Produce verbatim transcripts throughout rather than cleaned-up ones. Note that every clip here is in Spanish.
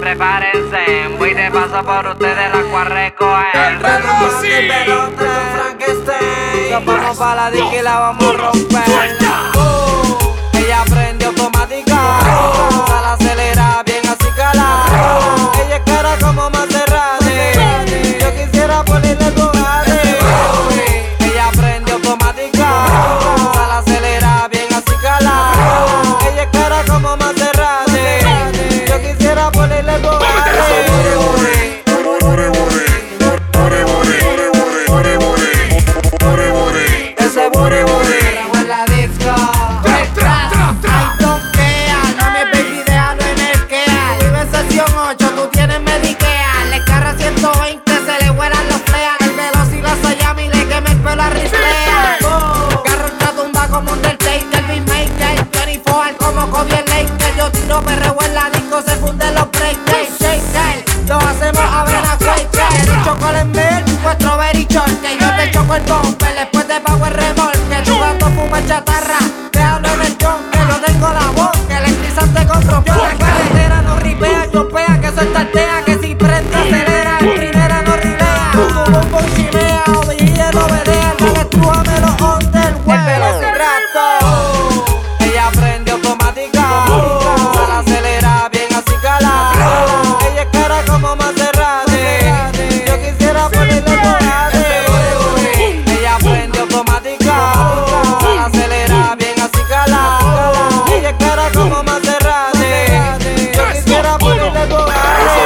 prepárense. Voy de paso por ustedes, la cual recoger. El Veloci, el Veloci con Frankenstein. Nos vamos pa' la disco y la vamos a romper. Uh, ella prende automática. Uh, al acelerar bien así cala. Uh, ella es cara como Maserati. Yo quisiera ponerle Bugatti. Uh, ella prende automática. Uh, al acelerar bien así cala. Uh, ella es cara como Maserati. Yo quisiera ponerle Bugatti. Ese booty booty en la disco. Ay, toquea, no me baby, déjalo en el quea. Vive sesión ocho, tú tienes Medicare. Le carra ciento veinte, se le vuelan los fleas. El Veloci la Sayami, le quema el pelo a Rislea. Carro en la tumba como un Undertaker, beatmaker. veinticuatro como Kobe el Laker. Yo tiro perreo en la disco, se funden los breakers. Shaker, lo hacemos a ver a Quaker. El chocolate en mil, pues strawberry shortcake. Yo te choco el bumper, después de Power Remolque. Tu gato fuma chatarra, déjalo en el jonque. Yo tengo la voz, que electrizante con rompió. La carretera no ripea, chopea, que eso es tartea. Que si prende acelera, en primera no rilea. Tu bombo chimea, ovejilla lo vedea. La que estrújame los on del web. El Velociraptor, ella prende automática. Al acelerar bien así cala. Ella es cara como Maserati. Yo quisiera ponerle Bugatti. Ella prende automática. Al acelerar bien así cala. Ella es cara como Maserati. Yo quisiera ponerle Bugatti.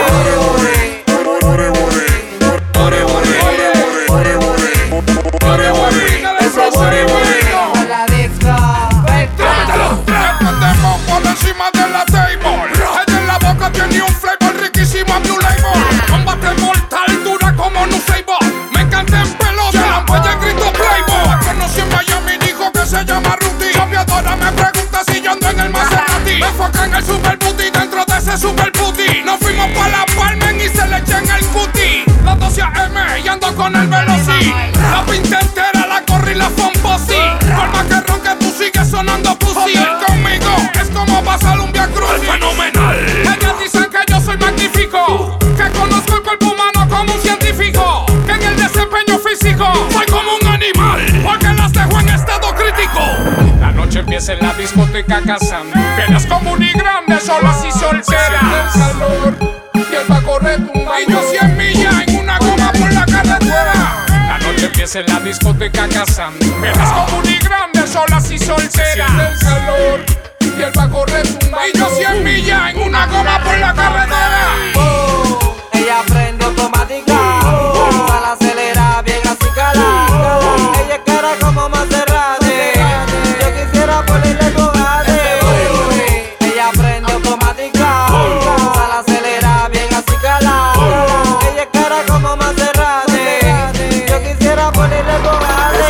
Ese booty booty en la disco. Prendemos por encima de la table. Ella en la boca tiene un flavor riquísimo, New Label. Combate mortal, dura como un Sable. Me encanta en Veloci, la ampolla grito Playboy. Conocí en Miami, dijo que se llama Rudy. Copiadora me pregunta si yo ando en el Maserati. Me enfoca en el super booty, dentro de ese super booty. Nos fuimos pa' la Palmen y se le eché en el cutie. La doce A M y ando con el Veloci. La pinta entera, la corrí, la Fombosi. Por más que ronque, tú sigues sonando pussy. Conmigo es como pasar un Via Crucis. Fenomenal. Ellas dicen que yo soy magnífico, que conozco el cuerpo humano como un científico, que en el desempeño físico soy como un animal, porque las dejo en estado crítico. La noche empieza en la discoteca cazando. Vienes como un y grande, solas y solteras. El calor y él va a correr tumba. Y yo cien millas en una goma por la carretera. La noche empieza en la discoteca cazando. Vienes como un y grande, solas y solteras. El calor y él va a correr tumba. Y yo cien millas en una goma por la carretera. Oh, ella prende automática. Al acelerar bien así cala. Ella es cara como Maserati. Yo quisiera ponerle Bugatti. Ella prende automática. Al acelerar bien así cala. Ella es cara como Maserati. Yo quisiera ponerle Bugatti.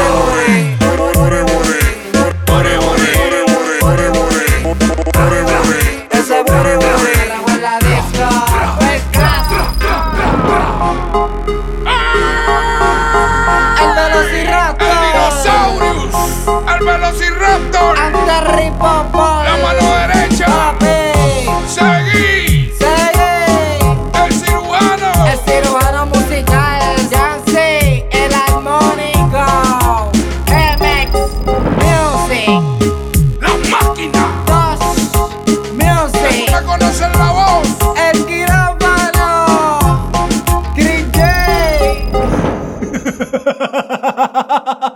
Ese booty booty en la disco. El Velociraptor, El Dinosaurus, el Velociraptor. anda ripopo. La mano derecha. Papi, Seguí. sigue. El cirujano. El cirujano musical, Jancy, el armónico, M X Music, La máquina. Dos Music, ¿Ya conocen la voz? el quirófano, Green J.